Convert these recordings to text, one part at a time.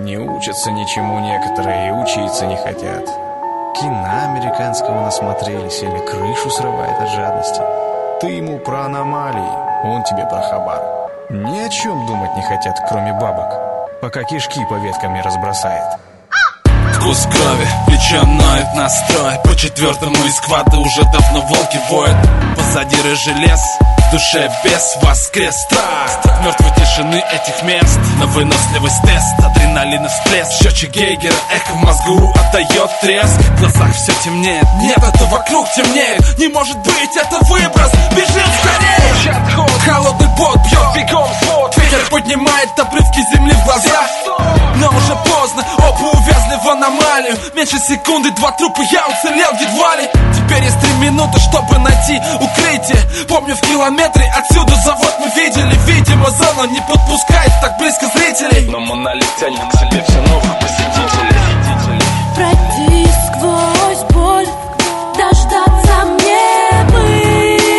Не учатся ничему некоторые и учиться не хотят. Кино американского насмотрелись или крышу срывает от жадности. Ты ему про аномалии, он тебе про хабар. Ни о чем думать не хотят, кроме бабок, пока кишки по веткам не разбросает. Вкус крови, плечо ноет настрой. По четвертому из квада уже давно волки воют. Позади рыжий лес, в душе бес воскрес. Страх мертвой тишины этих мест. На выносливость тест, адреналин и всплеск. Счетчик Гейгера, эхо в мозгу отдает треск. В глазах все темнеет, нет, это вокруг темнеет. Не может быть, это выброс, бежим скорее. Холодный пот бьет бегом свод. Ветер поднимает обрывки земли в глаза. Но уже поздно, оба увязли в аномалию. Меньше секунды, 2 трупа, я уцелел едва ли. Теперь есть 3 минуты, чтобы найти укрытие. Помню, в километре отсюда завод мы видели. Видимо, зона не подпускает так близко зрителей. Но монолит тянет к себе все новых посетителей. Пройти сквозь боль, дождаться мне бы.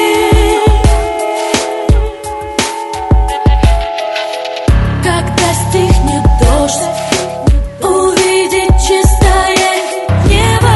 Когда стихнет дождь, увидеть чистое небо.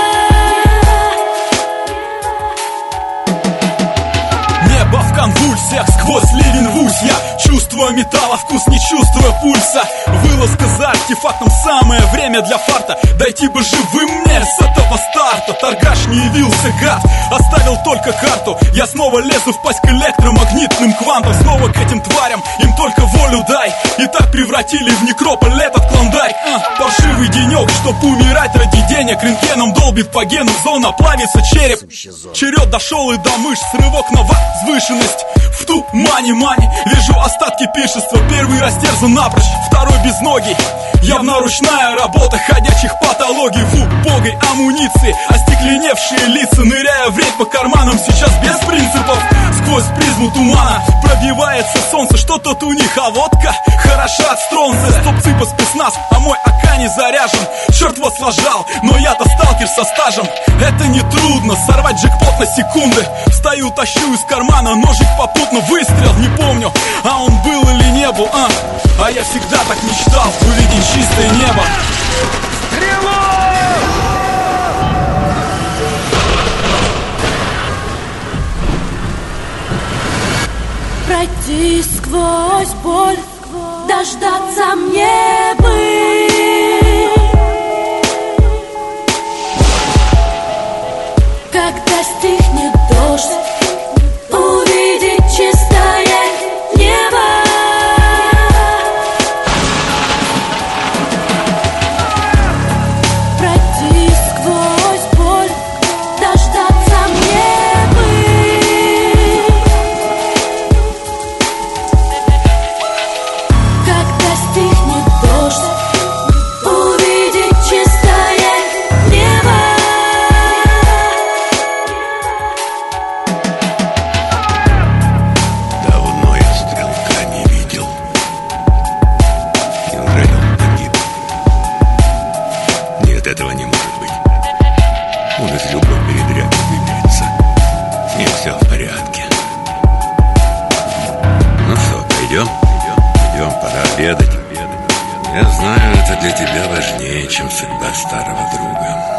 Небо в конвульсиях, сквозь ливень рвусь я. Чувствую металла, вкус не чувствую пульса. Вылазка за артефактом, самое время для фарта. Дойти бы живым мне с этого старта. Торгаш не явился, гад, оставил только карту. Я снова лезу в пасть к электромагнитным квантам. Снова к этим тварям, им только волю дай. И так превратили в некрополь этот клондайк. Паршивый денек, чтоб умирать ради денег. Рентгеном долбит по генам, зона плавится череп. Черед дошел и до мышц, рывок на возвышенность. В тумане мани, вижу остатки пиршества. Первый растерзан напрочь, второй безногий. Явно ручная работа ходячих патологий. В убогой амуниции остекленевшие лица. Ныряя в рейд по карманам, сейчас без принципов. Сквозь призму тумана пробивается солнце. Что тут у них, а водка хороша от стронца. Стопцы по спецназ, а мой АК не заряжен. Черт вас сложал, но я-то сталкер со стажем. Это не трудно, сорвать джекпот на секунды. Встаю, тащу из кармана ножик попутно. Выстрел, не помню, а он был или не был. А я всегда так мечтал увидеть чистое небо. Пройти сквозь боль, дождаться мне бы. Когда стихнет дождь, увидеть чистое небо. Пройти сквозь боль, дождаться мне бы. Когда стихнет дождь, увидеть чистое небо. Давно я стрелка не видел. Неужели он погиб? Нет, этого не может быть. Он из любой передряги выберется. С ним все в порядке. Ну что, пойдем? Идем, пора обедать. Я знаю, это для тебя важнее, чем судьба старого друга.